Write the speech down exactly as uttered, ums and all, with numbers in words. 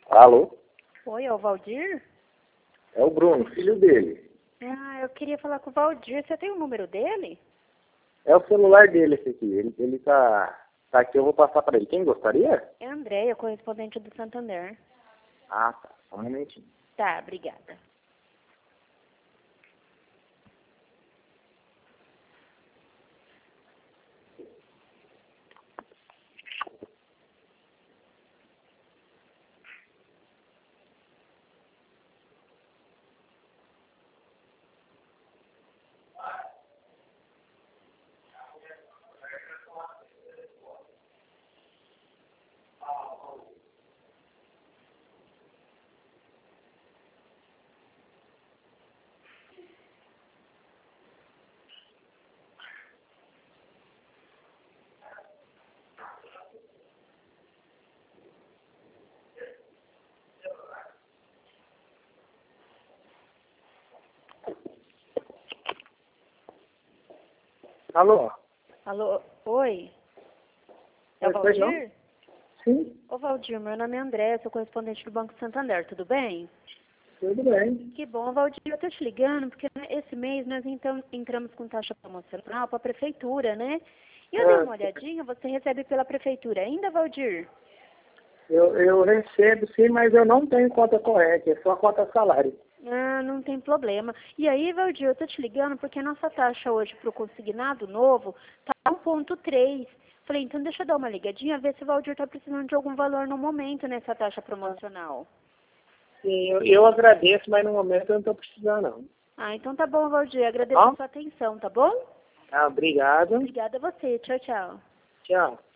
Alô? Oi, é o Valdir? É o Bruno, filho dele. Ah, eu queria falar com o Valdir. Você tem o número dele? É o celular dele esse aqui. Ele, ele tá, tá aqui, eu vou passar para ele. Quem gostaria? É a Andréia, correspondente do Santander. Ah, tá. Só um momentinho. Tá, obrigada. Alô? Alô, oi? É o Oi, pois não? Valdir? Sim, Ô, Valdir, meu nome é Andréia, sou correspondente do Banco Santander, tudo bem? tudo bem. Que bom, Valdir, eu tô te ligando porque esse mês nós então entramos com taxa promocional para a prefeitura, né? E eu dei Ah, uma olhadinha, você recebe pela prefeitura ainda, Valdir? eu, eu recebo sim, mas eu não tenho conta corrente, é só conta salário. Ah, não tem problema. E aí, Valdir, eu tô te ligando porque a nossa taxa hoje para o consignado novo tá um ponto três. Falei, então deixa eu dar uma ligadinha, ver se o Valdir tá precisando de algum valor no momento nessa taxa promocional. Sim, eu, eu agradeço, mas no momento eu não estou precisando não. Ah, então tá bom, Valdir. Agradeço Ó, a sua atenção, tá bom? ah, obrigado. Obrigada a você. Tchau, tchau. Tchau.